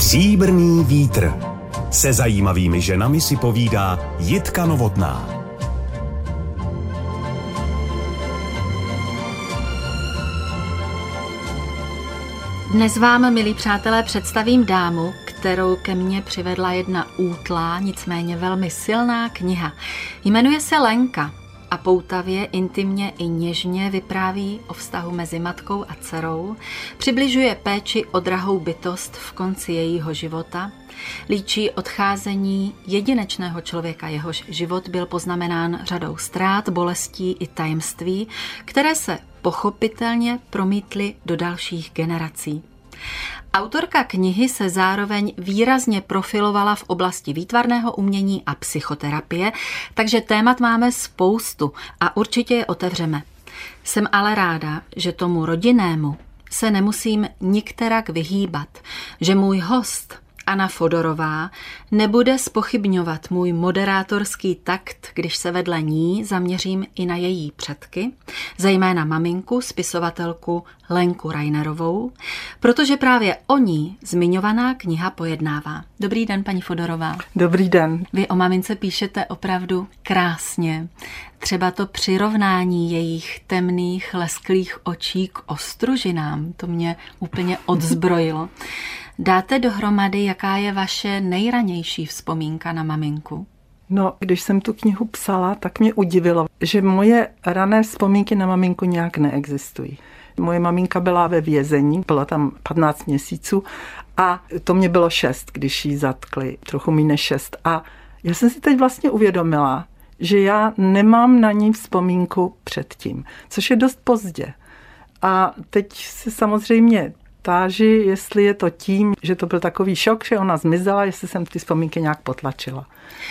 Stříbrný vítr. Se zajímavými ženami si povídá Jitka Novotná. Dnes vám, milí přátelé, představím dámu, kterou ke mně přivedla jedna útlá, nicméně velmi silná kniha. Jmenuje se Lenka a poutavě, intimně i něžně vypráví o vztahu mezi matkou a dcerou, přibližuje péči o drahou bytost v konci jejího života, líčí odcházení jedinečného člověka, jehož život byl poznamenán řadou ztrát, bolestí i tajemství, které se pochopitelně promítly do dalších generací. Autorka knihy se zároveň výrazně profilovala v oblasti výtvarného umění a psychoterapie, takže témat máme spoustu a určitě je otevřeme. Jsem ale ráda, že tomu rodinnému se nemusím nikterak vyhýbat, že můj host Anna Fodorová nebude zpochybňovat můj moderátorský takt, když se vedle ní zaměřím i na její předky, zejména maminku, spisovatelku Lenku Reinerovou, protože právě o ní zmiňovaná kniha pojednává. Dobrý den, paní Fodorová. Dobrý den. Vy o mamince píšete opravdu krásně. Třeba to přirovnání jejich temných, lesklých očí k ostružinám, to mě úplně odzbrojilo. Dáte dohromady, jaká je vaše nejranější vzpomínka na maminku? No, když jsem tu knihu psala, tak mě udivilo, že moje rané vzpomínky na maminku nějak neexistují. Moje maminka byla ve vězení, bylo tam 15 měsíců a to mě bylo 6, když jí zatkli, trochu méně než 6. A já jsem si teď vlastně uvědomila, že já nemám na ní vzpomínku předtím, což je dost pozdě. A teď si samozřejmě táži, jestli je to tím, že to byl takový šok, že ona zmizela, jestli jsem ty vzpomínky nějak potlačila.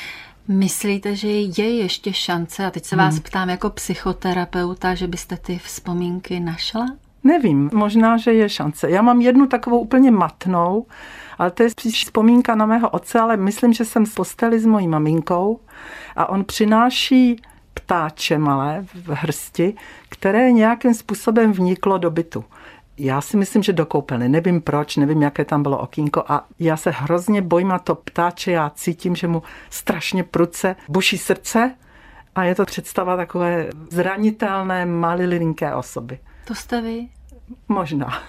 Myslíte, že je ještě šance, a teď se vás ptám jako psychoterapeuta, že byste ty vzpomínky našla? Nevím, možná, že je šance. Já mám jednu takovou úplně matnou, ale to je spíš vzpomínka na mého otce, ale myslím, že jsem v posteli s mojí maminkou a on přináší ptáče malé v hrsti, které nějakým způsobem vniklo do bytu. Já si myslím, že do koupelny. Nevím proč, nevím, jaké tam bylo okýnko a já se hrozně bojím a to ptáče, já cítím, že mu strašně prudce buší srdce a je to představa takové zranitelné, malilinké osoby. To jste vy? Možná.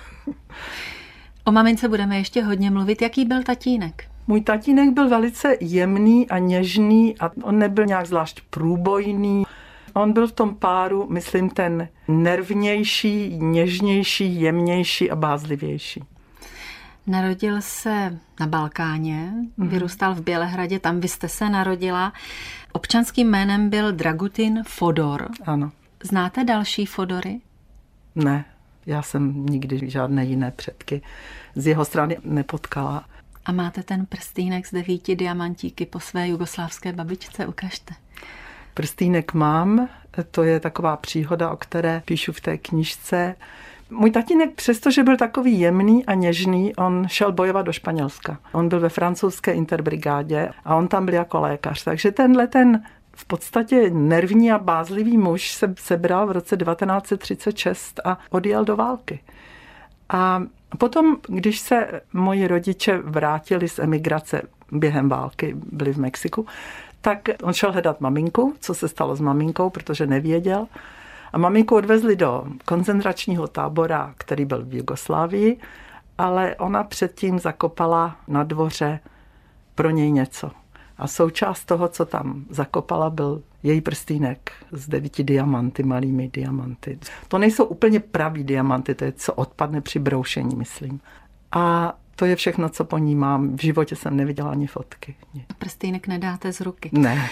O mamince budeme ještě hodně mluvit. Jaký byl tatínek? Můj tatínek byl velice jemný a něžný a on nebyl nějak zvlášť průbojný. On byl v tom páru, myslím, ten nervnější, něžnější, jemnější a bázlivější. Narodil se na Balkáně, vyrůstal v Bělehradě, tam vy jste se narodila. Občanským jménem byl Dragutin Fodor. Ano. Znáte další Fodory? Ne, já jsem nikdy žádné jiné předky z jeho strany nepotkala. A máte ten prstýnek s 9 diamantíky po své jugoslávské babičce? Ukažte. Prstýnek mám, to je taková příhoda, o které píšu v té knížce. Můj tatínek, přestože byl takový jemný a něžný, on šel bojovat do Španělska. On byl ve francouzské interbrigádě a on tam byl jako lékař. Takže ten v podstatě nervní a bázlivý muž se sebral v roce 1936 a odjel do války. A potom, když se moji rodiče vrátili z emigrace během války, byli v Mexiku, tak on šel hledat maminku, co se stalo s maminkou, protože nevěděl. A maminku odvezli do koncentračního tábora, který byl v Jugoslávii, ale ona předtím zakopala na dvoře pro něj něco. A součást toho, co tam zakopala, byl její prstýnek s 9 diamanty, malými diamanty. To nejsou úplně pravý diamanty, to je, co odpadne při broušení, myslím. A to je všechno, co po ní mám. V životě jsem neviděla ani fotky. Prstýnek nedáte z ruky. Ne.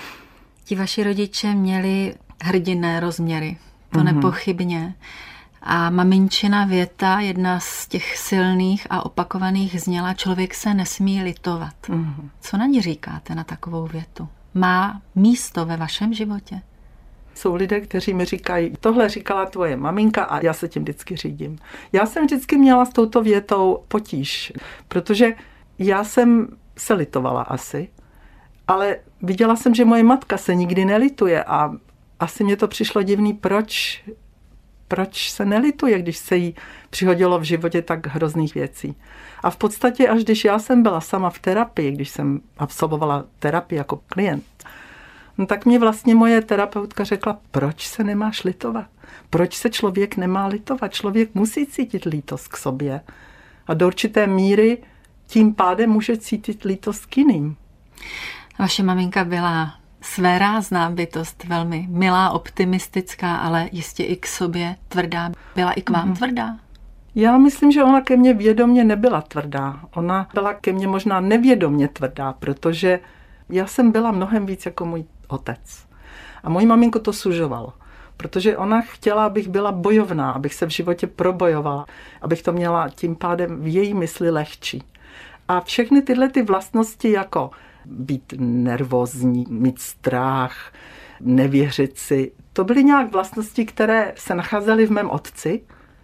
Ti vaši rodiče měli hrdinné rozměry, to nepochybně. A maminčina věta, jedna z těch silných a opakovaných zněla, člověk se nesmí litovat. Co na ní říkáte, na takovou větu? Má místo ve vašem životě? Jsou lidé, kteří mi říkají, tohle říkala tvoje maminka a já se tím vždycky řídím. Já jsem vždycky měla s touto větou potíž, protože já jsem se litovala asi, ale viděla jsem, že moje matka se nikdy nelituje a asi mě to přišlo divný, proč proč se nelituje, když se jí přihodilo v životě tak hrozných věcí. A v podstatě, až když já jsem byla sama v terapii, když jsem absolvovala terapii jako klient, no tak mě vlastně moje terapeutka řekla, proč se nemáš litovat? Proč se člověk nemá litovat? Člověk musí cítit lítost k sobě. A do určité míry tím pádem může cítit lítost k jiným. Vaše maminka byla svérázná bytost, velmi milá, optimistická, ale jistě i k sobě tvrdá. Byla i k vám tvrdá? Já myslím, že ona ke mně vědomě nebyla tvrdá. Ona byla ke mně možná nevědomě tvrdá, protože já jsem byla mnohem víc jako můj otec. A moji maminku to sužovalo, protože ona chtěla, abych byla bojovná, abych se v životě probojovala, abych to měla tím pádem v její mysli lehčí. A všechny tyhle ty vlastnosti, jako být nervózní, mít strach, nevěřit si, to byly nějak vlastnosti, které se nacházely v mém otci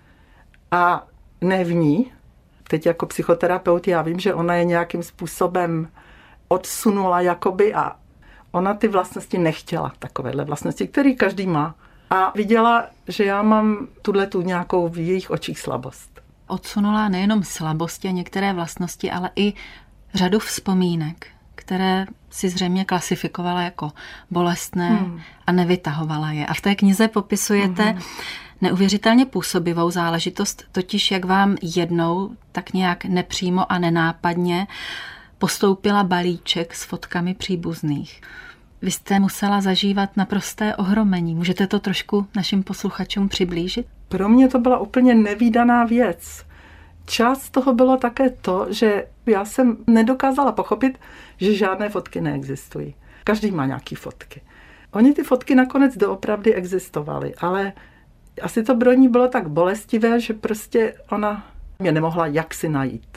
a ne v ní. Teď jako psychoterapeut já vím, že ona je nějakým způsobem odsunula jakoby a ona ty vlastnosti nechtěla, takovéhle vlastnosti, které každý má. A viděla, že já mám tu nějakou v jejich očích slabost. Odsunula nejenom slabosti a některé vlastnosti, ale i řadu vzpomínek, které si zřejmě klasifikovala jako bolestné a nevytahovala je. A v té knize popisujete neuvěřitelně působivou záležitost, totiž jak vám jednou tak nějak nepřímo a nenápadně postoupila balíček s fotkami příbuzných. Vy jste musela zažívat naprosté ohromení. Můžete to trošku našim posluchačům přiblížit? Pro mě to byla úplně nevídaná věc. Část toho bylo také to, že já jsem nedokázala pochopit, že žádné fotky neexistují. Každý má nějaký fotky. Oni ty fotky nakonec doopravdy existovaly, ale asi to pro ní bylo tak bolestivé, že prostě ona mě nemohla jaksi najít.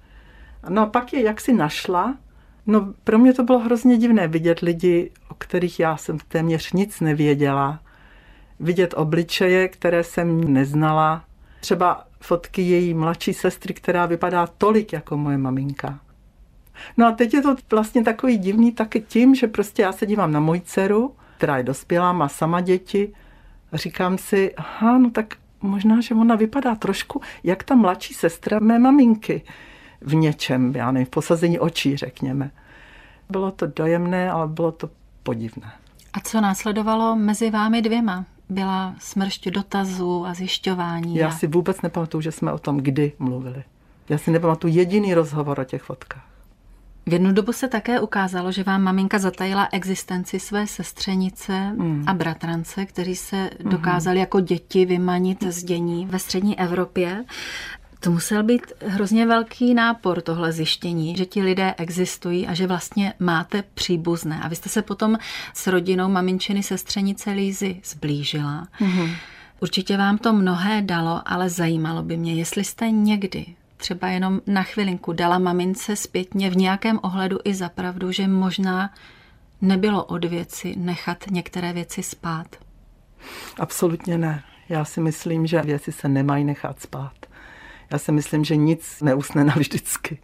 No a pak je jaksi našla. No pro mě to bylo hrozně divné vidět lidi, o kterých já jsem téměř nic nevěděla. Vidět obličeje, které jsem neznala. Třeba fotky její mladší sestry, která vypadá tolik jako moje maminka. No a teď je to vlastně takový divný taky tím, že prostě já se dívám na moji dceru, která je dospělá, má sama děti. A říkám si, aha, no tak možná, že ona vypadá trošku jak ta mladší sestra mé maminky. V něčem, já nevím, v posazení očí, řekněme. Bylo to dojemné, ale bylo to podivné. A co následovalo mezi vámi dvěma? Byla smršť dotazů a zjišťování? Já si vůbec nepamatuju, že jsme o tom kdy mluvili. Já si nepamatuju jediný rozhovor o těch fotkách. V jednu dobu se také ukázalo, že vám maminka zatajila existenci své sestřenice a bratrance, kteří se dokázali jako děti vymanit z dění ve střední Evropě. To musel být hrozně velký nápor, tohle zjištění, že ti lidé existují a že vlastně máte příbuzné. A vy jste se potom s rodinou maminčiny sestřenice Lízy zblížila. Určitě vám to mnohé dalo, ale zajímalo by mě, jestli jste někdy, třeba jenom na chvilinku, dala mamince zpětně v nějakém ohledu i za pravdu, že možná nebylo od věci nechat některé věci spát. Absolutně ne. Já si myslím, že věci se nemají nechat spát. Já si myslím, že nic neusne navždycky.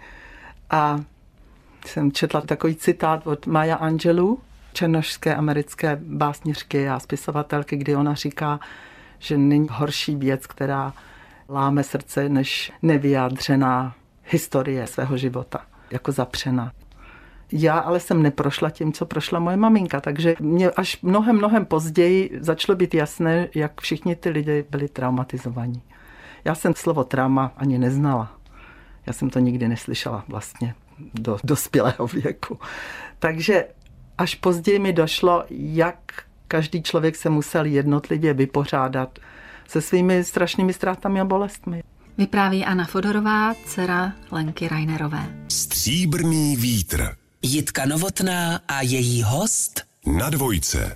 A jsem četla takový citát od Maya Angelou, černošské americké básnířky a spisovatelky, kdy ona říká, že není horší věc, která láme srdce, než nevyjádřená historie svého života, jako zapřená. Já ale jsem neprošla tím, co prošla moje maminka, takže mě až mnohem později začalo být jasné, jak všichni ty lidé byli traumatizovaní. Já jsem slovo trauma ani neznala. Já jsem to nikdy neslyšela vlastně do dospělého věku. Takže až později mi došlo, jak každý člověk se musel jednotlivě vypořádat se svými strašnými ztrátami a bolestmi. Vypráví Anna Fodorová, dcera Lenky Reinerové. Stříbrný vítr. Jitka Novotná a její host Na dvojce.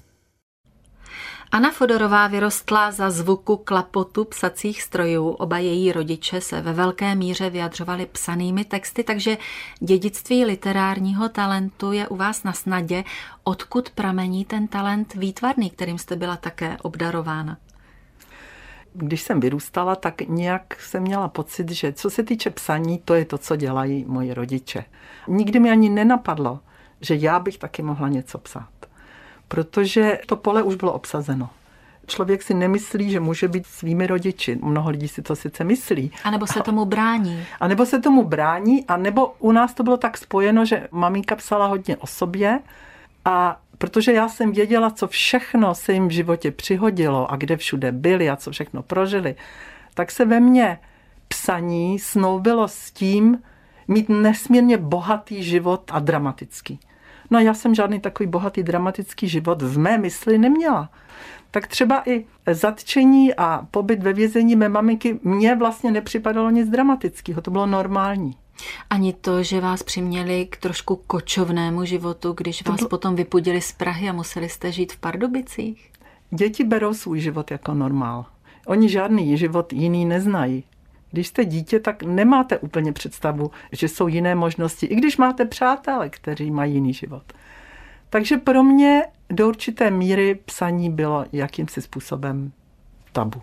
Anna Fodorová vyrostla za zvuku klapotu psacích strojů. Oba její rodiče se ve velké míře vyjadřovali psanými texty, takže dědictví literárního talentu je u vás na snadě. Odkud pramení ten talent výtvarný, kterým jste byla také obdarována? Když jsem vyrůstala, tak nějak jsem měla pocit, že co se týče psaní, to je to, co dělají moji rodiče. Nikdy mi ani nenapadlo, že já bych taky mohla něco psát. Protože to pole už bylo obsazeno. člověk si nemyslí, že může být svými rodiči. Mnoho lidí si to sice myslí. A nebo se tomu brání. A nebo se tomu brání, a nebo u nás to bylo tak spojeno, že maminka psala hodně o sobě a protože já jsem věděla, co všechno se jim v životě přihodilo a kde všude byli a co všechno prožili, tak se ve mně psaní snoubilo s tím mít nesmírně bohatý život a dramatický. No a já jsem žádný takový bohatý dramatický život v mé mysli neměla. Tak třeba i zatčení a pobyt ve vězení mé maminky mně vlastně nepřipadalo nic dramatického, to bylo normální. Ani to, že vás přiměli k trošku kočovnému životu, když vás potom vypudili z Prahy a museli jste žít v Pardubicích? Děti berou svůj život jako normál. Oni žádný život jiný neznají. Když jste dítě, tak nemáte úplně představu, že jsou jiné možnosti, i když máte přátele, kteří mají jiný život. Takže pro mě do určité míry psaní bylo jakýmsi způsobem tabu.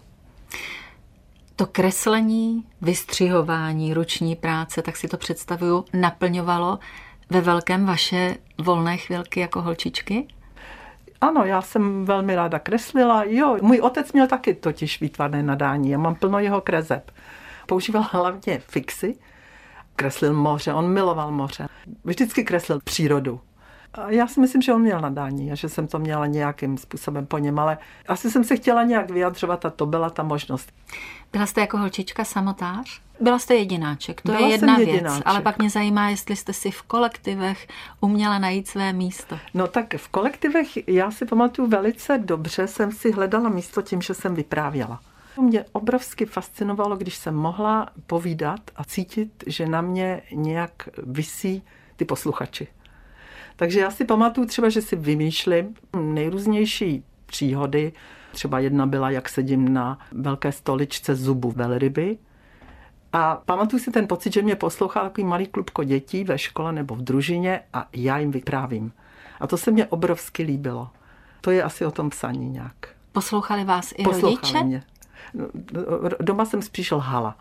To kreslení, vystřihování, ruční práce, tak si to představuju, naplňovalo ve velkém vaše volné chvilky jako holčičky? Ano, já jsem velmi ráda kreslila. Jo, můj otec měl taky totiž výtvarné nadání. Já mám plno jeho kreseb. Používal hlavně fixy. Kreslil moře, on miloval moře. Vždycky kreslil přírodu. A já si myslím, že on měl nadání a že jsem to měla nějakým způsobem po něm, ale asi jsem se chtěla nějak vyjadřovat a to byla ta možnost. Byla jste jako holčička samotář? Byla jste jedináček, to je jedna věc, ale pak mě zajímá, jestli jste si v kolektivech uměla najít své místo. No tak v kolektivech, já si pamatuju velice dobře, jsem si hledala místo tím, že jsem vyprávěla. Mě obrovsky fascinovalo, když jsem mohla povídat a cítit, že na mě nějak visí ty posluchači. Takže já si pamatuju třeba, že si vymýšlím nejrůznější příhody. Třeba jedna byla, jak sedím na velké stoličce zubu velryby. A pamatuju si ten pocit, že mě poslouchá takový malý klubko dětí ve škole nebo v družině a já jim vyprávím. A to se mně obrovsky líbilo. To je asi o tom psaní nějak. Poslouchali vás i rodiče? Mě. Doma jsem spíš lhala.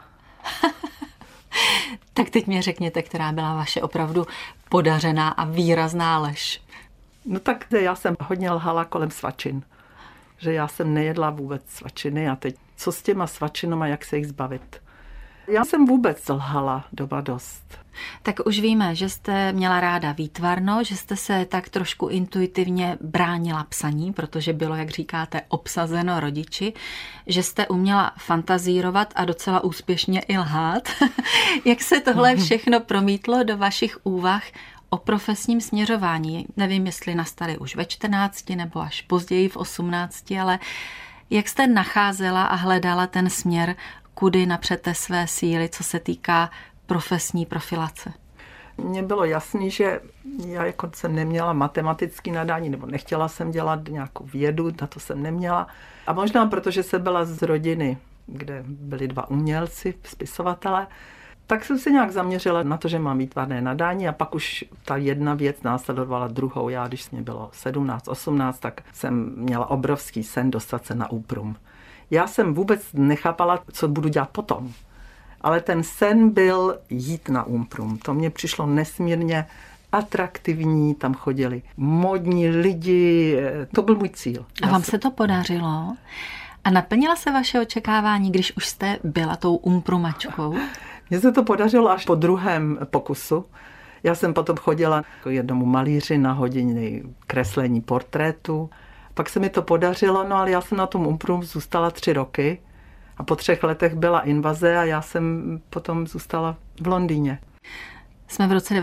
Tak teď mě řekněte, která byla vaše opravdu podařená a výrazná lež. No tak já jsem hodně lhala kolem svačin. Že já jsem nejedla vůbec svačiny a teď co s těma svačinama, jak se jich zbavit. Já jsem vůbec lhala doba dost. Tak už víme, že jste měla ráda výtvarno, že jste se tak trošku intuitivně bránila psaní, protože bylo, jak říkáte, obsazeno rodiči, že jste uměla fantazírovat a docela úspěšně i lhát. Jak se tohle všechno promítlo do vašich úvah o profesním směřování? Nevím, jestli nastaly už ve 14 nebo až později v 18, ale jak jste nacházela a hledala ten směr, kudy napřete své síly, co se týká profesní profilace? Mně bylo jasný, že já jako jsem neměla matematický nadání, nebo nechtěla jsem dělat nějakou vědu, na to jsem neměla. A možná protože jsem byla z rodiny, kde byli dva umělci, spisovatelé, tak jsem se nějak zaměřila na to, že mám výtvarné nadání a pak už ta jedna věc následovala druhou. Já, když mě bylo 17, 18, tak jsem měla obrovský sen dostat se na úprum. Já jsem vůbec nechápala, co budu dělat potom. Ale ten sen byl jít na úprum. To mně přišlo nesmírně atraktivní, tam chodili módní lidi, to byl můj cíl. A vám se to podařilo? A naplnila se vaše očekávání, když už jste byla tou umprumačkou? Mně se to podařilo až po druhém pokusu. Já jsem potom chodila k jednomu malíři na hodiny kreslení portrétu. Pak se mi to podařilo, no ale já jsem na tom umprum zůstala 3 roky a po 3 letech byla invaze a já jsem potom zůstala v Londýně. Jsme v roce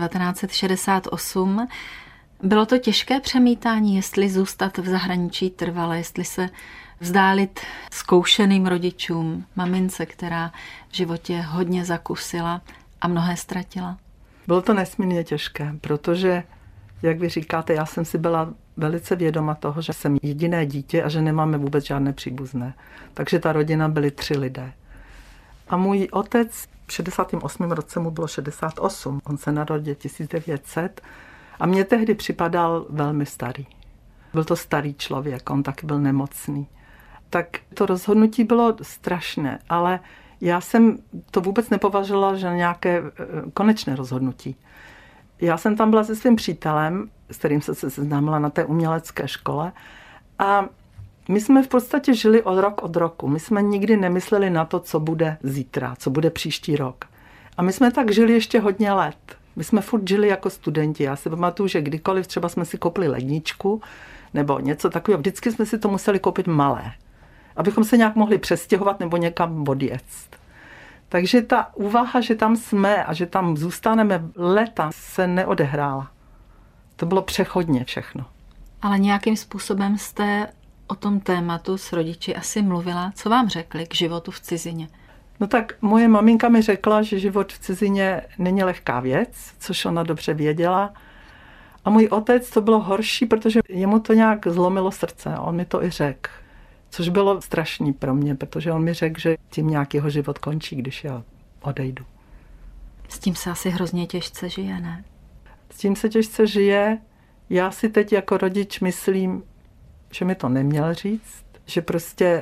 1968. Bylo to těžké přemítání, jestli zůstat v zahraničí trvale, jestli se vzdálit zkoušeným rodičům, mamince, která v životě hodně zakusila a mnohé ztratila? Bylo to nesmírně těžké, protože, jak vy říkáte, já jsem si byla velice vědoma toho, že jsem jediné dítě a že nemáme vůbec žádné příbuzné. Takže ta rodina byli 3 lidé. A můj otec v 68. roce mu bylo 68. On se narodil 1900 a mně tehdy připadal velmi starý. Byl to starý člověk, on taky byl nemocný. Tak to rozhodnutí bylo strašné, ale já jsem to vůbec nepovažovala za nějaké konečné rozhodnutí. Já jsem tam byla se svým přítelem, s kterým jsem se seznámila na té umělecké škole a My jsme v podstatě žili rok od roku. My jsme nikdy nemysleli na to, co bude zítra, co bude příští rok. A my jsme tak žili ještě hodně let. My jsme furt žili jako studenti. Já si pamatuju, že kdykoliv třeba jsme si koupili ledničku nebo něco takového, vždycky jsme si to museli koupit malé, abychom se nějak mohli přestěhovat nebo někam odjet. Takže ta úvaha, že tam jsme a že tam zůstaneme léta, se neodehrála. To bylo přechodně všechno. Ale nějakým způsobem jste o tom tématu s rodiči asi mluvila. Co vám řekli k životu v cizině? No tak moje maminka mi řekla, že život v cizině není lehká věc, což ona dobře věděla. A můj otec to bylo horší, protože jemu to nějak zlomilo srdce. On mi to i řekl. Což bylo strašný pro mě, protože on mi řekl, že tím nějak jeho život končí, když já odejdu. S tím se asi hrozně těžce žije, ne? S tím se těžce žije. Já si teď jako rodič myslím, že mi to neměl říct, že prostě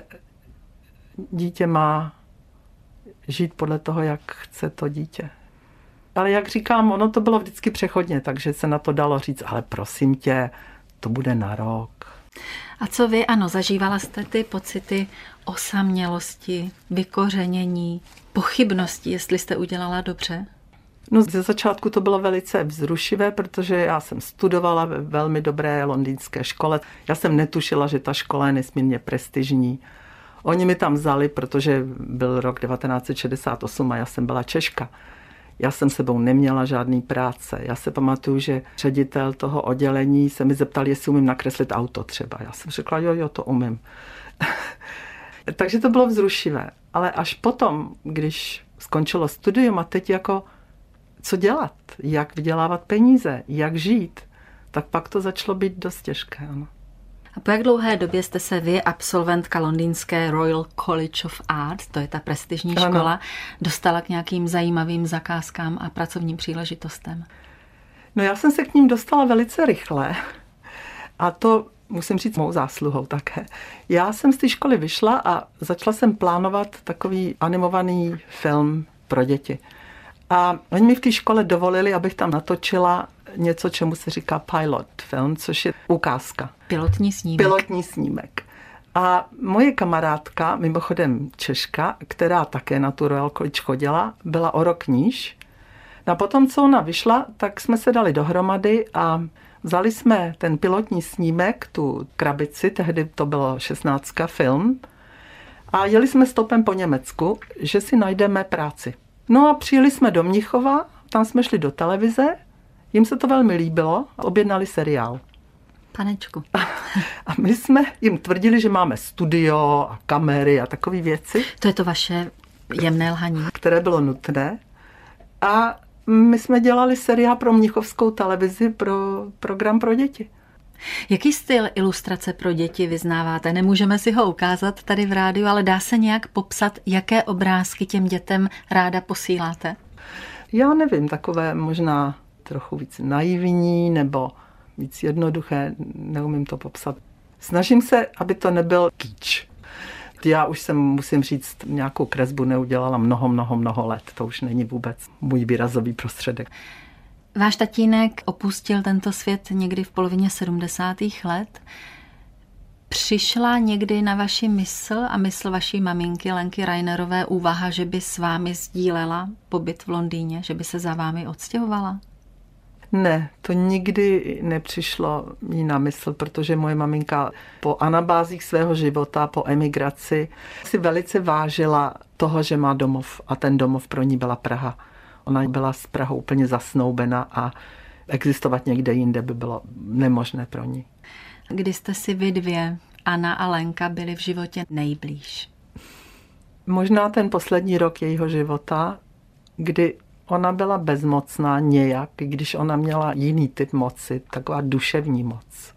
dítě má žít podle toho, jak chce to dítě. Ale jak říkám, ono to bylo vždycky přechodně, takže se na to dalo říct, ale prosím tě, to bude na rok. A co vy? Ano, zažívala jste ty pocity osamělosti, vykořenění, pochybnosti, jestli jste udělala dobře? No ze začátku to bylo velice vzrušivé, protože já jsem studovala ve velmi dobré londýnské škole. Já jsem netušila, že ta škola je nesmírně prestižní. Oni mi tam vzali, protože byl rok 1968 a já jsem byla Češka. Já jsem sebou neměla žádný práce. Já se pamatuju, že ředitel toho oddělení se mi zeptal, jestli umím nakreslit auto třeba. Já jsem řekla, jo, to umím. Takže to bylo vzrušivé. Ale až potom, když skončilo studium a teď jako co dělat, jak vydělávat peníze, jak žít, tak pak to začalo být dost těžké. Ano. A po jak dlouhé době jste se vy, absolventka londýnské Royal College of Art, to je ta prestižní škola, dostala k nějakým zajímavým zakázkám a pracovním příležitostem? No já jsem se k ním dostala velice rychle a to musím říct mou zásluhou také. Já jsem z té školy vyšla a začala jsem plánovat takový animovaný film pro děti. A oni mi v té škole dovolili, abych tam natočila něco, čemu se říká pilot film, což je ukázka. Pilotní snímek. Pilotní snímek. A moje kamarádka, mimochodem Češka, která také na tu Royal College chodila, byla o rok níž. A potom, co ona vyšla, tak jsme se dali dohromady a vzali jsme ten pilotní snímek, tu krabici, tehdy to bylo 16 film, a jeli jsme stopem po Německu, že si najdeme práci. No a přijeli jsme do Mnichova, tam jsme šli do televize, jim se to velmi líbilo a objednali seriál. Panečku. A my jsme jim tvrdili, že máme studio a kamery a takové věci. To je to vaše jemné lhaní. Které bylo nutné. A my jsme dělali seriál pro mnichovskou televizi, pro program pro děti. Jaký styl ilustrace pro děti vyznáváte? Nemůžeme si ho ukázat tady v rádiu, ale dá se nějak popsat, jaké obrázky těm dětem ráda posíláte? Já nevím, takové možná trochu víc naivní nebo víc jednoduché, neumím to popsat. Snažím se, aby to nebyl kýč. Já už jsem, musím říct, nějakou kresbu neudělala mnoho let. To už není vůbec můj výrazový prostředek. Váš tatínek opustil tento svět někdy v polovině 70. let. Přišla někdy na vaši mysl a mysl vaší maminky Lenky Rainerové úvaha, že by s vámi sdílela pobyt v Londýně, že by se za vámi odstěhovala? Ne, to nikdy nepřišlo jí na mysl, protože moje maminka po anabázích svého života, po emigraci, si velice vážila toho, že má domov a ten domov pro ní byla Praha. Ona byla s Prahou úplně zasnoubena a existovat někde jinde by bylo nemožné pro ní. Kdy jste si vy dvě, Anna a Lenka, byli v životě nejblíž? Možná ten poslední rok jejího života, kdy ona byla bezmocná nějak, když ona měla jiný typ moci, taková duševní moc.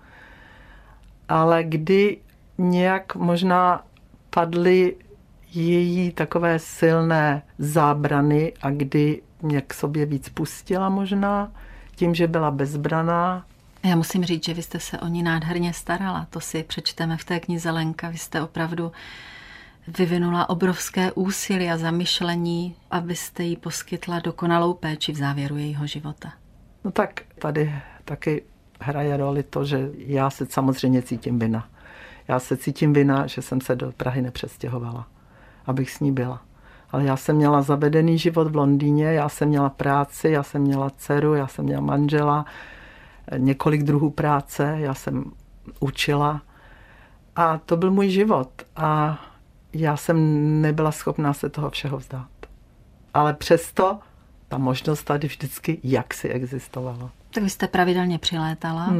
Ale kdy nějak možná padly její takové silné zábrany a kdy mě k sobě víc pustila možná, tím, že byla bezbraná. Já musím říct, že vy jste se o ní nádherně starala. To si přečteme v té knize Lenka. Vy jste opravdu vyvinula obrovské úsilí a zamyšlení, abyste jí poskytla dokonalou péči v závěru jejího života. No tak tady taky hraje roli to, že já se samozřejmě cítím vina. Já se cítím vina, že jsem se do Prahy nepřestěhovala, abych s ní byla. Ale já jsem měla zavedený život v Londýně, já jsem měla práci, já jsem měla dceru, já jsem měla manžela, několik druhů práce, já jsem učila. A to byl můj život. A já jsem nebyla schopná se toho všeho vzdát. Ale přesto ta možnost tady vždycky jaksi existovala. Tak vy jste pravidelně přilétala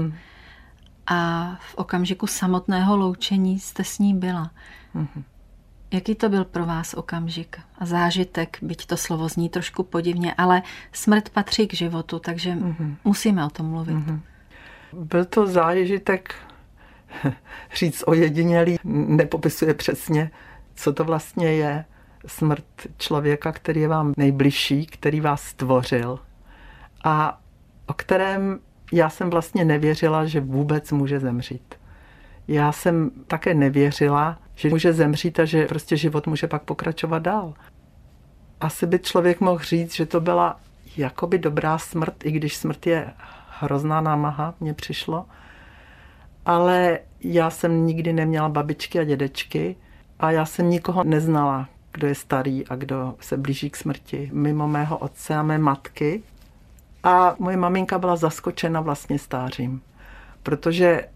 a v okamžiku samotného loučení jste s ní byla. Jaký to byl pro vás okamžik a zážitek, byť to slovo zní trošku podivně, ale smrt patří k životu, takže musíme o tom mluvit. Byl to zážitek, říct ojedinělý, nepopisuje přesně, co to vlastně je. Smrt člověka, který je vám nejbližší, který vás stvořil a o kterém já jsem vlastně nevěřila, že vůbec může zemřít. Já jsem také nevěřila, že může zemřít a že prostě život může pak pokračovat dál. Asi by člověk mohl říct, že to byla jakoby dobrá smrt, i když smrt je hrozná námaha, mně přišlo. Ale já jsem nikdy neměla babičky a dědečky a já jsem nikoho neznala, kdo je starý a kdo se blíží k smrti, mimo mého otce a mé matky. A moje maminka byla zaskočena vlastně stářím, protože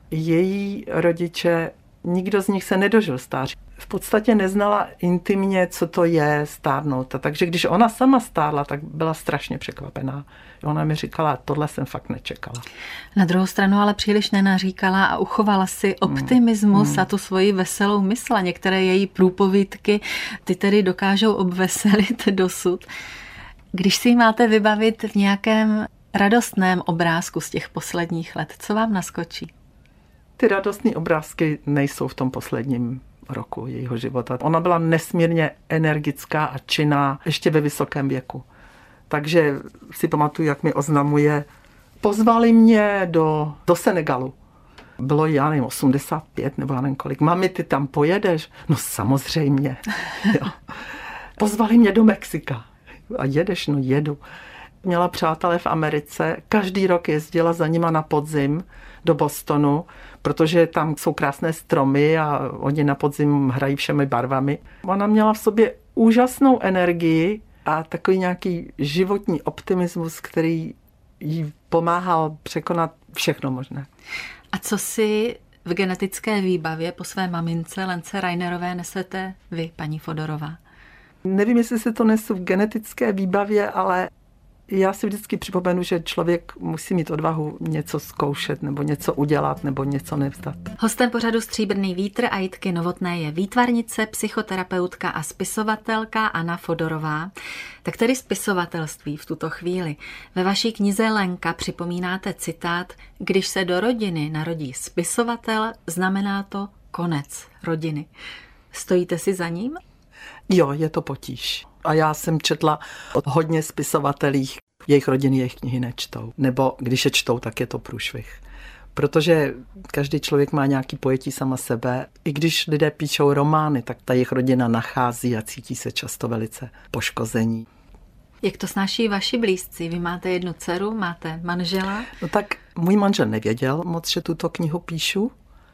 její rodiče, nikdo z nich se nedožil stáří. V podstatě neznala intimně, co to je stárnout. Takže když ona sama stárla, tak byla strašně překvapená. Ona mi říkala, tohle jsem fakt nečekala. Na druhou stranu ale příliš nenaříkala a uchovala si optimismus a tu svoji veselou mysl. Některé její průpovídky, ty tedy dokážou obveselit dosud. Když si ji máte vybavit v nějakém radostném obrázku z těch posledních let, co vám naskočí? Ty radostné obrázky nejsou v tom posledním roku jejího života. Ona byla nesmírně energická a činná ještě ve vysokém věku. Takže si pamatuju, jak mi oznamuje, pozvali mě do Senegalu. Bylo já nevím, 85 nebo já nevím kolik. Mami, ty tam pojedeš? No samozřejmě. Jo. Pozvali mě do Mexika. A jedeš? No jedu. Měla přátelé v Americe, každý rok jezdila za nima na podzim do Bostonu, protože tam jsou krásné stromy a oni na podzim hrají všemi barvami. Ona měla v sobě úžasnou energii a takový nějaký životní optimismus, který jí pomáhal překonat všechno možné. A co si v genetické výbavě po své mamince Lence Rainerové nesete vy, paní Fodorová? Nevím, jestli se to nesu v genetické výbavě, ale já si vždycky připomenu, že člověk musí mít odvahu něco zkoušet, nebo něco udělat, nebo něco nevzdat. Hostem pořadu Stříbrný vítr a Jitky Novotné je výtvarnice, psychoterapeutka a spisovatelka Anna Fodorová. Tak tedy spisovatelství v tuto chvíli. Ve vaší knize Lenka připomínáte citát: Když se do rodiny narodí spisovatel, znamená to konec rodiny. Stojíte si za ním? Jo, je to potíž. A já jsem četla o hodně spisovatelích, jejich rodiny jejich knihy nečtou. Nebo když je čtou, tak je to průšvih. Protože každý člověk má nějaký pojetí sama sebe. I když lidé píšou romány, tak ta jejich rodina nachází a cítí se často velice poškození. Jak to snáší vaši blízci? Vy máte jednu dceru, máte manžela? No tak můj manžel nevěděl moc, že tuto knihu píšu.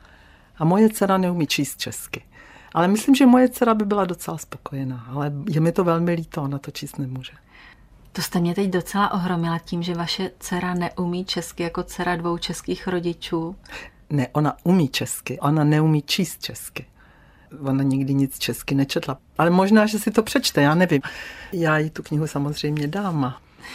A moje dcera neumí číst česky. Ale myslím, že moje dcera by byla docela spokojená, ale je mi to velmi líto, ona to číst nemůže. To jste mě teď docela ohromila tím, že vaše dcera neumí česky jako dcera 2 českých rodičů. Ne, ona umí česky, ona neumí číst česky. Ona nikdy nic česky nečetla. Ale možná, že si to přečte, já nevím. Já jí tu knihu samozřejmě dám.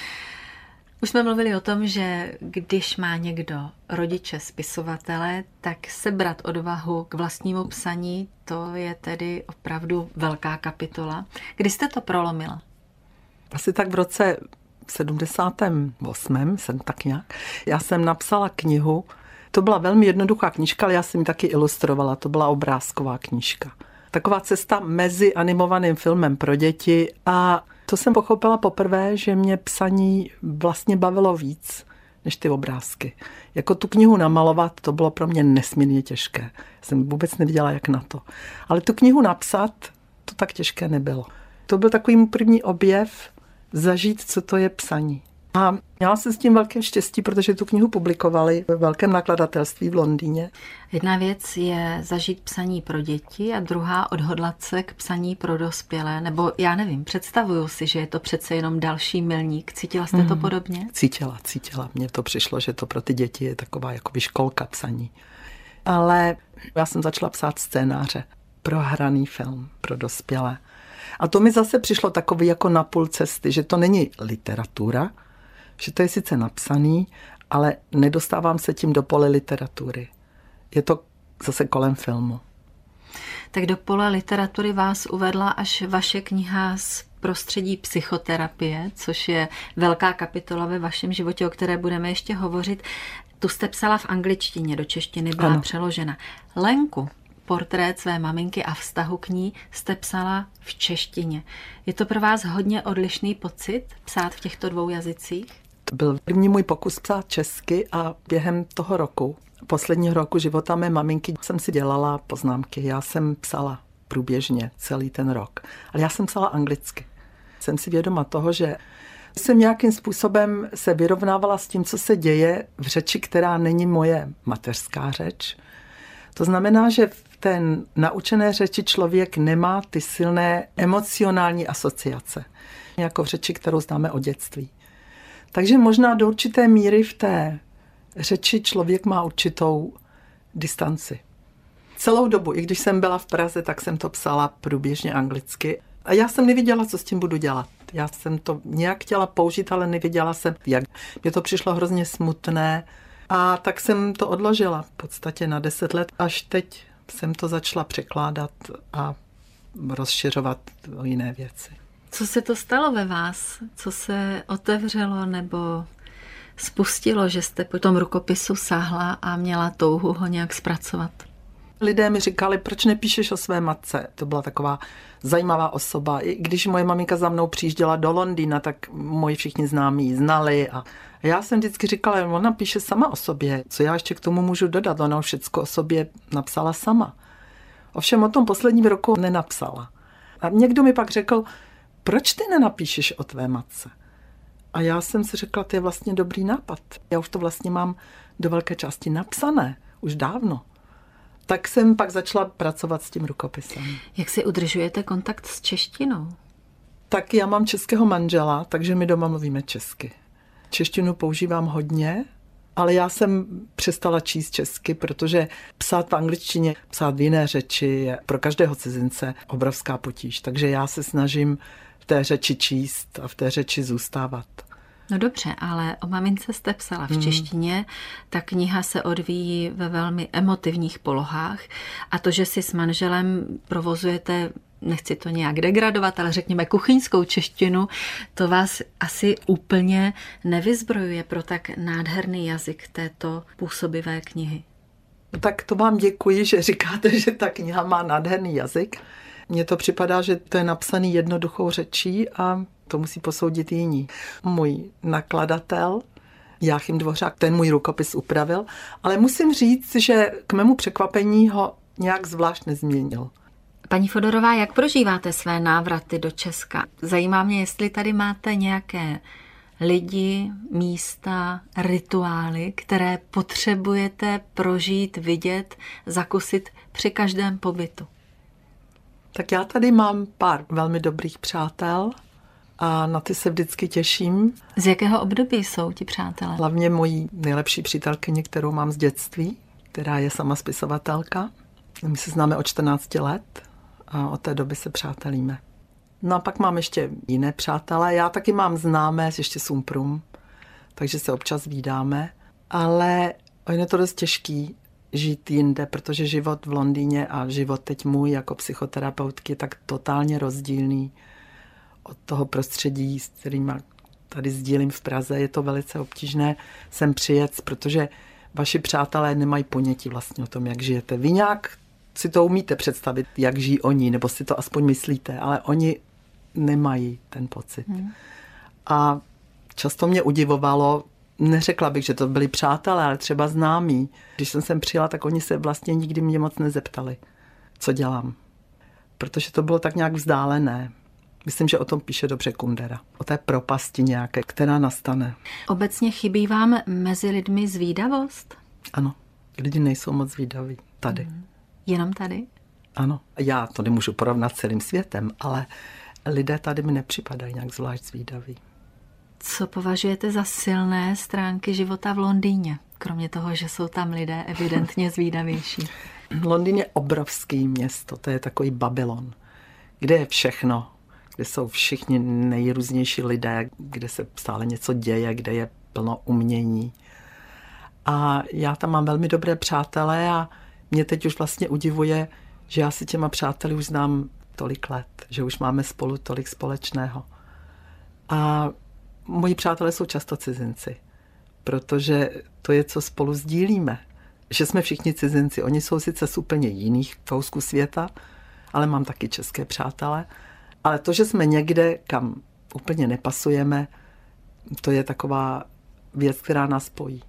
Už jsme mluvili o tom, že když má někdo rodiče spisovatele, tak sebrat odvahu k vlastnímu psaní, to je tedy opravdu velká kapitola. Kdy jste to prolomila? Asi tak v roce 78, jsem tak nějak. Já jsem napsala knihu. To byla velmi jednoduchá knížka, ale já jsem ji taky ilustrovala. To byla obrázková knížka. Taková cesta mezi animovaným filmem pro děti a to jsem pochopila poprvé, že mě psaní vlastně bavilo víc než ty obrázky. Jako tu knihu namalovat, to bylo pro mě nesmírně těžké. Jsem vůbec nevěděla, jak na to. Ale tu knihu napsat, to tak těžké nebylo. To byl takový můj první objev, zažít, co to je psaní. A měla jsem s tím velké štěstí, protože tu knihu publikovali ve velkém nakladatelství v Londýně. Jedna věc je zažít psaní pro děti a druhá odhodlat se k psaní pro dospělé. Nebo já nevím, představuju si, že je to přece jenom další milník. Cítila jste to podobně? Cítila. Mně to přišlo, že to pro ty děti je taková jakoby školka psaní. Ale já jsem začala psát scénáře pro hraný film, pro dospělé. A to mi zase přišlo takový jako na půl cesty, že to není literatura, že to je sice napsaný, ale nedostávám se tím do pole literatury. Je to zase kolem filmu. Tak do pole literatury vás uvedla až vaše kniha z prostředí psychoterapie, což je velká kapitola ve vašem životě, o které budeme ještě hovořit. Tu jste psala v angličtině, do češtiny byla přeložena. Lenku, portrét své maminky a vztahu k ní, jste psala v češtině. Je to pro vás hodně odlišný pocit psát v těchto dvou jazycích? To byl první můj pokus psát česky a během toho roku, posledního roku života mé maminky, jsem si dělala poznámky. Já jsem psala průběžně celý ten rok, ale já jsem psala anglicky. Jsem si vědoma toho, že jsem nějakým způsobem se vyrovnávala s tím, co se děje v řeči, která není moje mateřská řeč. To znamená, že v té naučené řeči člověk nemá ty silné emocionální asociace, jako v řeči, kterou známe od dětství. Takže možná do určité míry v té řeči člověk má určitou distanci. Celou dobu, i když jsem byla v Praze, tak jsem to psala průběžně anglicky. A já jsem nevěděla, co s tím budu dělat. Já jsem to nějak chtěla použít, ale nevěděla jsem, jak. Mně to přišlo hrozně smutné a tak jsem to odložila v podstatě na 10 let. Až teď jsem to začala překládat a rozšiřovat o jiné věci. Co se to stalo ve vás? Co se otevřelo nebo spustilo, že jste po tom rukopisu sáhla a měla touhu ho nějak zpracovat? Lidé mi říkali, proč nepíšeš o své matce? To byla taková zajímavá osoba. I když moje maminka za mnou přijížděla do Londýna, tak moji všichni známí ji znali. A já jsem vždycky říkala, ona píše sama o sobě. Co já ještě k tomu můžu dodat? Ona už všecko o sobě napsala sama. Ovšem o tom posledním roku nenapsala. A někdo mi pak řekl, proč ty nenapíšeš o tvé matce? A já jsem si řekla, to je vlastně dobrý nápad. Já už to vlastně mám do velké části napsané, už dávno. Tak jsem pak začala pracovat s tím rukopisem. Jak si udržujete kontakt s češtinou? Tak já mám českého manžela, takže my doma mluvíme česky. Češtinu používám hodně, ale já jsem přestala číst česky, protože psát v angličtině, psát v jiné řeči je pro každého cizince obrovská potíž. Takže já se snažím v té řeči číst a v té řeči zůstávat. No dobře, ale o mamince jste psala v češtině, ta kniha se odvíjí ve velmi emotivních polohách a to, že si s manželem provozujete, nechci to nějak degradovat, ale řekněme kuchyňskou češtinu, to vás asi úplně nevyzbrojuje pro tak nádherný jazyk této působivé knihy. Tak to vám děkuji, že říkáte, že ta kniha má nádherný jazyk. Mně to připadá, že to je napsaný jednoduchou řečí a to musí posoudit jiní. Můj nakladatel, Jáchym Dvořák, ten můj rukopis upravil, ale musím říct, že k mému překvapení ho nějak zvlášť nezměnil. Paní Fodorová, jak prožíváte své návraty do Česka? Zajímá mě, jestli tady máte nějaké lidi, místa, rituály, které potřebujete prožít, vidět, zakusit při každém pobytu. Tak já tady mám pár velmi dobrých přátel a na ty se vždycky těším. Z jakého období jsou ti přátelé? Hlavně mojí nejlepší přítelkyně, kterou mám z dětství, která je sama spisovatelka. My se známe od 14 let a od té doby se přátelíme. No a pak mám ještě jiné přátelé. Já taky mám známé ještě z Umprum, takže se občas vídáme. Ale je to dost těžký žít jinde, protože život v Londýně a život teď můj jako psychoterapeutky je tak totálně rozdílný od toho prostředí, s kterým tady sdílím v Praze. Je to velice obtížné sem přijet, protože vaši přátelé nemají ponětí vlastně o tom, jak žijete. Vy nějak si to umíte představit, jak žijí oni, nebo si to aspoň myslíte, ale oni nemají ten pocit. A často mě udivovalo, neřekla bych, že to byli přátelé, ale třeba známí. Když jsem sem přijela, tak oni se vlastně nikdy mě moc nezeptali, co dělám. Protože to bylo tak nějak vzdálené. Myslím, že o tom píše dobře Kundera. O té propasti nějaké, která nastane. Obecně chybí vám mezi lidmi zvídavost? Ano, lidi nejsou moc zvídaví tady. Jenom tady? Ano, já to nemůžu porovnat s celým světem, ale lidé tady mi nepřipadají nějak zvlášť zvídaví. Co považujete za silné stránky života v Londýně? Kromě toho, že jsou tam lidé evidentně zvídavější. Londýn je obrovský město, to je takový Babylon, kde je všechno, kde jsou všichni nejrůznější lidé, kde se stále něco děje, kde je plno umění. A já tam mám velmi dobré přátelé a mě teď už vlastně udivuje, že já si těma přáteli už znám tolik let, že už máme spolu tolik společného. A moji přátelé jsou často cizinci, protože to je, co spolu sdílíme. Že jsme všichni cizinci. Oni jsou sice z úplně jiných kousku světa, ale mám taky české přátelé. Ale to, že jsme někde, kam úplně nepasujeme, to je taková věc, která nás spojí.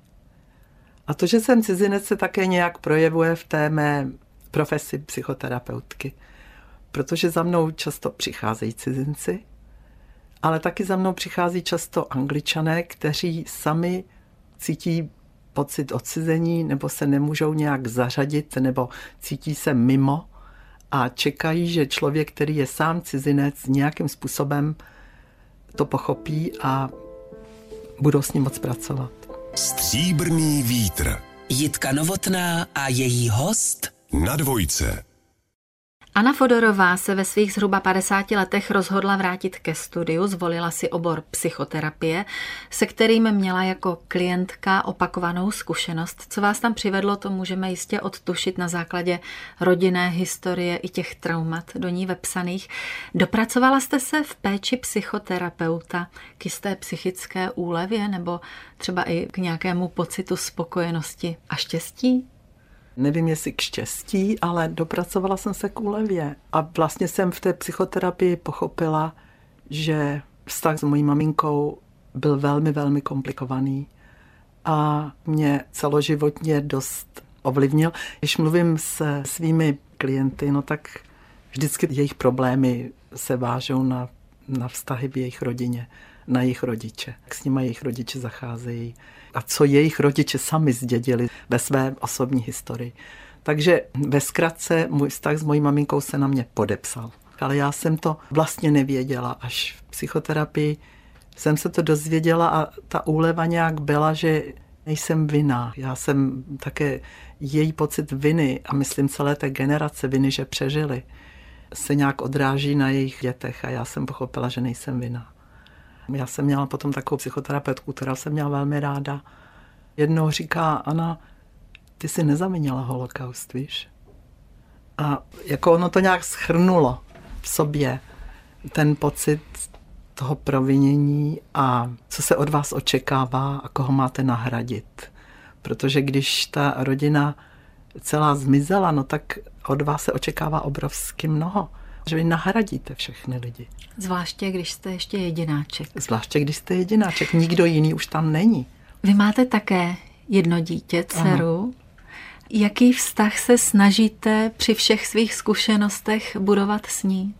A to, že jsem cizinec, se také nějak projevuje v té mé profesi psychoterapeutky. Protože za mnou často přicházejí cizinci, ale taky za mnou přichází často Angličané, kteří sami cítí pocit odcizení nebo se nemůžou nějak zařadit nebo cítí se mimo a čekají, že člověk, který je sám cizinec, nějakým způsobem to pochopí a budou s ním moc pracovat. Stříbrný vítr. Jitka Novotná a její host Na dvojce. Anna Fodorová se ve svých zhruba 50 letech rozhodla vrátit ke studiu, zvolila si obor psychoterapie, se kterým měla jako klientka opakovanou zkušenost. Co vás tam přivedlo, to můžeme jistě odtušit na základě rodinné historie i těch traumat do ní vepsaných. Dopracovala jste se v péči psychoterapeuta k jisté psychické úlevě nebo třeba i k nějakému pocitu spokojenosti a štěstí? Nevím, jestli k štěstí, ale dopracovala jsem se k úlevě. A vlastně jsem v té psychoterapii pochopila, že vztah s mojí maminkou byl velmi, velmi komplikovaný a mě celoživotně dost ovlivnil. Když mluvím se svými klienty, no tak vždycky jejich problémy se vážou na vztahy v jejich rodině, na jejich rodiče. Jak s nimi jejich rodiče zacházejí a co jejich rodiče sami zdědili ve své osobní historii. Takže ve zkratce můj vztah s mojí maminkou se na mě podepsal. Ale já jsem to vlastně nevěděla. Až v psychoterapii jsem se to dozvěděla a ta úleva nějak byla, že nejsem vinná. Já jsem také její pocit viny a myslím celé té generace viny, že přežili, se nějak odráží na jejich dětech a já jsem pochopila, že nejsem vinná. Já jsem měla potom takovou psychoterapeutku, která jsem měla velmi ráda. Jednou říká: Anna, ty jsi nezavinila holokaust, víš? A jako ono to nějak shrnulo v sobě, ten pocit toho provinění a co se od vás očekává a koho máte nahradit. Protože když ta rodina celá zmizela, no tak od vás se očekává obrovsky mnoho. Že vy nahradíte všechny lidi. Zvláště, když jste ještě jedináček. Zvláště, když jste jedináček. Nikdo jiný už tam není. Vy máte také jedno dítě, dceru. Ano. Jaký vztah se snažíte při všech svých zkušenostech budovat s ní?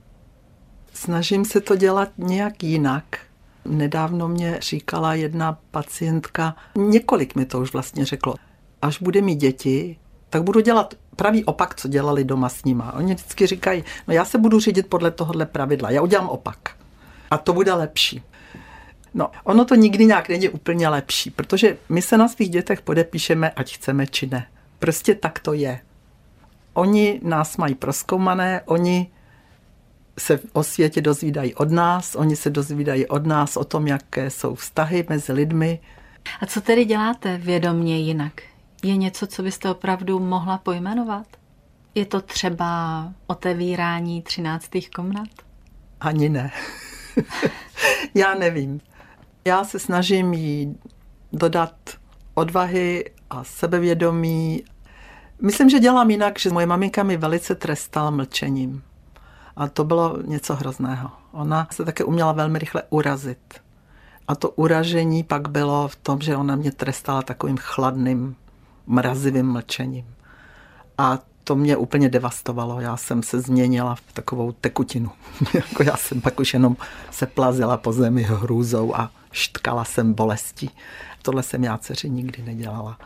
Snažím se to dělat nějak jinak. Nedávno mě říkala jedna pacientka, několik mi to už vlastně řeklo, až bude mít děti, tak budu dělat pravý opak, co dělali doma s nima. Oni vždycky říkají, no já se budu řídit podle tohohle pravidla, já udělám opak. A to bude lepší. No, ono to nikdy nějak není úplně lepší, protože my se na svých dětech podepíšeme, ať chceme či ne. Prostě tak to je. Oni nás mají prozkoumané, oni se o světě dozvídají od nás, oni se dozvídají od nás o tom, jaké jsou vztahy mezi lidmi. A co tedy děláte vědomě jinak? Je něco, co byste opravdu mohla pojmenovat? Je to třeba otevírání 13. komnat? Ani ne. Já nevím. Já se snažím jí dodat odvahy a sebevědomí. Myslím, že dělám jinak, že moje maminka mi velice trestala mlčením. A to bylo něco hrozného. Ona se také uměla velmi rychle urazit. A to uražení pak bylo v tom, že ona mě trestala takovým chladným, mrazivým mlčením. A to mě úplně devastovalo. Já jsem se změnila v takovou tekutinu. Jako já jsem pak už jenom se plazila po zemi hrůzou a štkala jsem bolestí. Tohle jsem já dceři nikdy nedělala.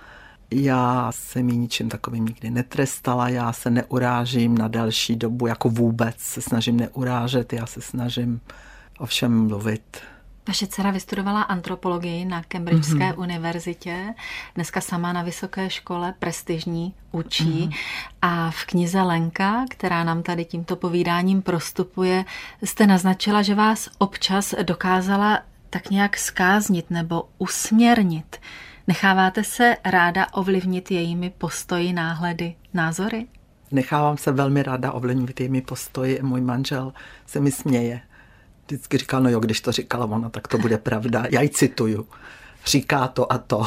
Já jsem jí ničím takovým nikdy netrestala, já se neurážím na delší dobu, jako vůbec se snažím neurážet, já se snažím o všem mluvit. Vaše dcera vystudovala antropologii na Cambridgeské univerzitě, dneska sama na vysoké škole, prestižní, učí. A v knize Lenka, která nám tady tímto povídáním prostupuje, jste naznačila, že vás občas dokázala tak nějak zkáznit nebo usměrnit. Necháváte se ráda ovlivnit jejími postoji, náhledy, názory? Nechávám se velmi ráda ovlivnit jejími postoji. Můj manžel se mi směje. Vždycky říkal, no jo, když to říkala ona, tak to bude pravda. Já ji cituju. Říká to a to.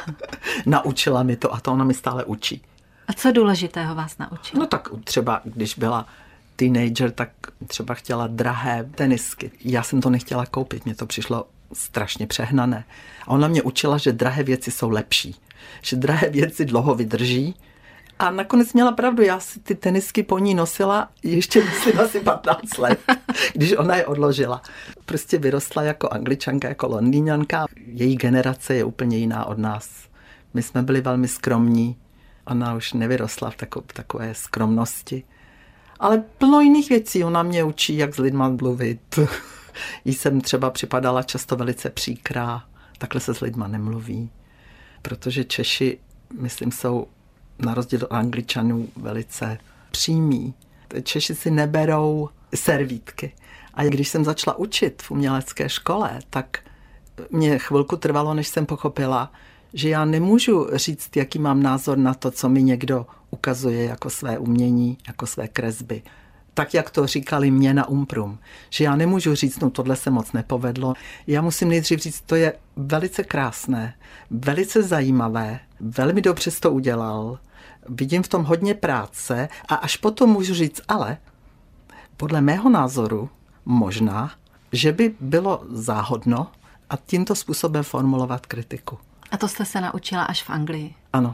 Naučila mi to a to, ona mi stále učí. A co důležitého vás naučila? No tak třeba, když byla teenager, tak třeba chtěla drahé tenisky. Já jsem to nechtěla koupit, mně to přišlo strašně přehnané. A ona mě učila, že drahé věci jsou lepší. Že drahé věci dlouho vydrží. A nakonec měla pravdu, já si ty tenisky po ní nosila ještě myslím asi 15 let, když ona je odložila. Prostě vyrostla jako Angličanka, jako Londýňanka. Její generace je úplně jiná od nás. My jsme byli velmi skromní. Ona už nevyrostla v takové skromnosti. Ale plno jiných věcí. Ona mě učí, jak s lidma mluvit. Jí jsem třeba připadala často velice příkrá. Takhle se s lidma nemluví. Protože Češi, myslím, jsou na rozdíl od Angličanů velice přímí. Češi si neberou servítky. A když jsem začala učit v umělecké škole, tak mě chvilku trvalo, než jsem pochopila, že já nemůžu říct, jaký mám názor na to, co mi někdo ukazuje jako své umění, jako své kresby. Tak, jak to říkali mě na Umprum. Že já nemůžu říct, no tohle se moc nepovedlo. Já musím nejdřív říct, to je velice krásné, velice zajímavé, velmi dobře jsi to udělal, vidím v tom hodně práce a až potom můžu říct, ale podle mého názoru možná, že by bylo záhodno a tímto způsobem formulovat kritiku. A to jste se naučila až v Anglii? Ano.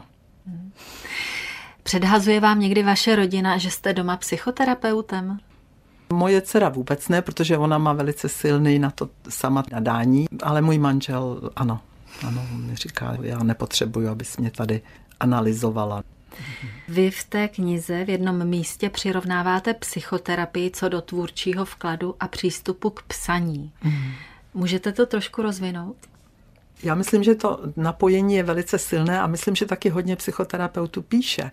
Předhazuje vám někdy vaše rodina, že jste doma psychoterapeutem? Moje dcera vůbec ne, protože ona má velice silný na to sama nadání, ale můj manžel ano. Ano, mi říká, já nepotřebuju, abys mě tady analyzovala. Vy v té knize v jednom místě přirovnáváte psychoterapii co do tvůrčího vkladu a přístupu k psaní. Můžete to trošku rozvinout? Já myslím, že to napojení je velice silné a myslím, že taky hodně psychoterapeutů píše.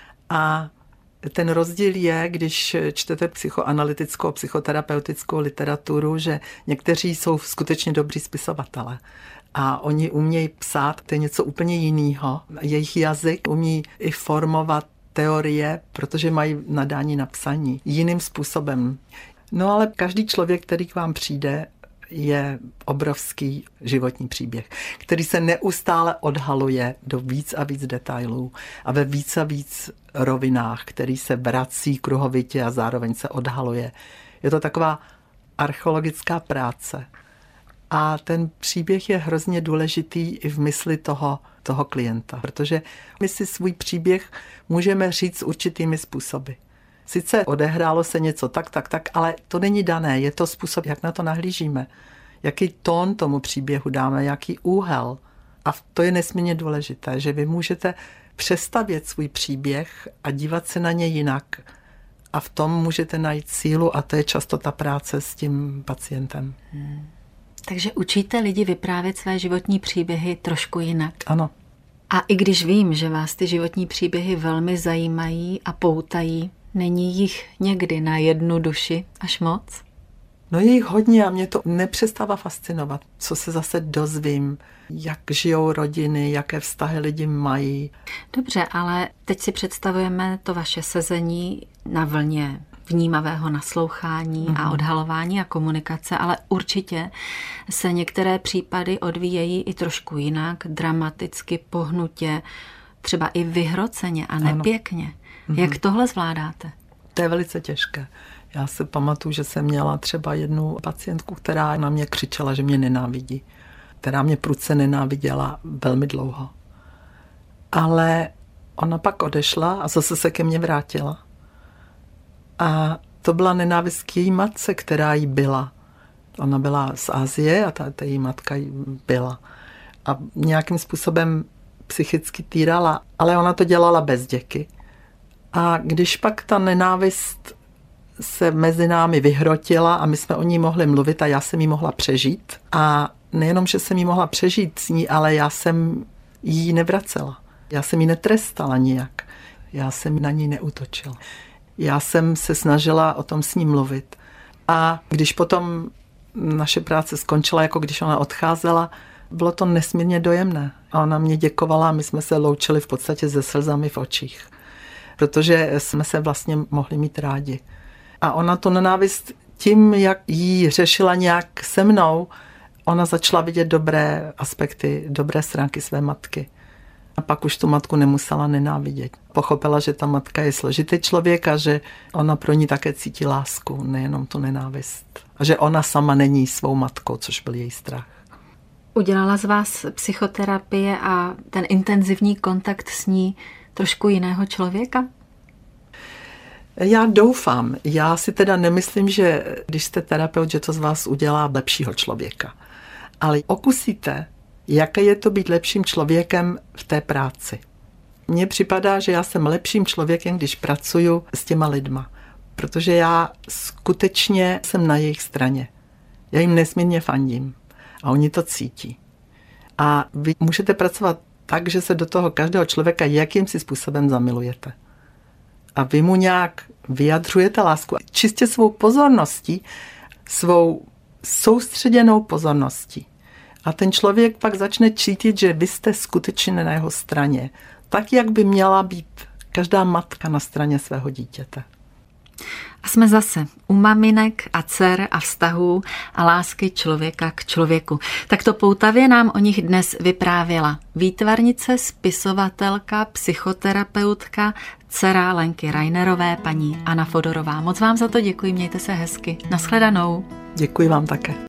A ten rozdíl je, když čtete psychoanalytickou, psychoterapeutickou literaturu, že někteří jsou skutečně dobří spisovatelé. A oni umějí psát, to je něco úplně jiného. Jejich jazyk umí i formovat teorie, protože mají nadání na psaní jiným způsobem. No ale každý člověk, který k vám přijde, je obrovský životní příběh, který se neustále odhaluje do víc a víc detailů a ve víc a víc rovinách, který se vrací kruhovitě a zároveň se odhaluje. Je to taková archeologická práce. A ten příběh je hrozně důležitý i v mysli toho klienta, protože my si svůj příběh můžeme říct určitými způsoby. Sice odehrálo se něco tak, ale to není dané, je to způsob, jak na to nahlížíme, jaký tón tomu příběhu dáme, jaký úhel. A to je nesmírně důležité, že vy můžete přestavět svůj příběh a dívat se na ně jinak. A v tom můžete najít sílu a to je často ta práce s tím pacientem. Takže učíte lidi vyprávět své životní příběhy trošku jinak. Ano. A i když vím, že vás ty životní příběhy velmi zajímají a poutají, není jich někdy na jednu duši až moc? No je jich hodně a mě to nepřestává fascinovat, co se zase dozvím, jak žijou rodiny, jaké vztahy lidi mají. Dobře, ale teď si představujeme to vaše sezení na vlně vnímavého naslouchání a odhalování a komunikace, ale určitě se některé případy odvíjejí i trošku jinak, dramaticky, pohnutě, třeba i vyhroceně a nepěkně. Jak tohle zvládáte? To je velice těžké. Já si pamatuju, že jsem měla třeba jednu pacientku, která na mě křičela, že mě nenávidí. Která mě prudce nenáviděla velmi dlouho. Ale Ona pak odešla a zase se ke mně vrátila. A to byla nenávist k její matce, která jí byla. Ona byla z Asie a ta její matka jí byla. A nějakým způsobem psychicky týrala, ale ona to dělala bez děky. A když pak ta nenávist se mezi námi vyhrotila a my jsme o ní mohli mluvit a já jsem jí mohla přežít. A nejenom, že jsem jí mohla přežít s ní, ale já jsem jí nevracela. Já jsem ji netrestala nijak. Já jsem na ní neútočila. Já jsem se snažila o tom s ní mluvit. A když potom naše práce skončila, jako když ona odcházela, bylo to nesmírně dojemné. A ona mě děkovala a my jsme se loučili v podstatě se slzami v očích. Protože jsme se vlastně mohli mít rádi. A ona tu nenávist tím, jak jí řešila nějak se mnou, ona začala vidět dobré aspekty, dobré stránky své matky. A pak už tu matku nemusela nenávidět. Pochopila, že ta matka je složitý člověk a že ona pro ní také cítí lásku, nejenom tu nenávist. A že ona sama není svou matkou, což byl její strach. Udělala z vás psychoterapie a ten intenzivní kontakt s ní trošku jiného člověka? Já doufám. Já si teda nemyslím, že když jste terapeut, že to z vás udělá lepšího člověka. Ale okusíte, jaké je to být lepším člověkem v té práci. Mně připadá, že já jsem lepším člověkem, když pracuju s těma lidma, protože já skutečně jsem na jejich straně. Já jim nesmírně fandím a oni to cítí. A vy můžete pracovat tak, že se do toho každého člověka jakýmsi způsobem zamilujete. A vy mu nějak vyjadřujete lásku. Čistě svou pozorností, svou soustředěnou pozorností. A ten člověk pak začne cítit, že vy jste skutečně na jeho straně. Tak, jak by měla být každá matka na straně svého dítěte. A jsme zase u maminek a dcer a vztahů a lásky člověka k člověku. Takto poutavě nám o nich dnes vyprávěla výtvarnice, spisovatelka, psychoterapeutka, dcera Lenky Reinerové, paní Anna Fodorová. Moc vám za to děkuji, mějte se hezky. Nashledanou. Děkuji vám také.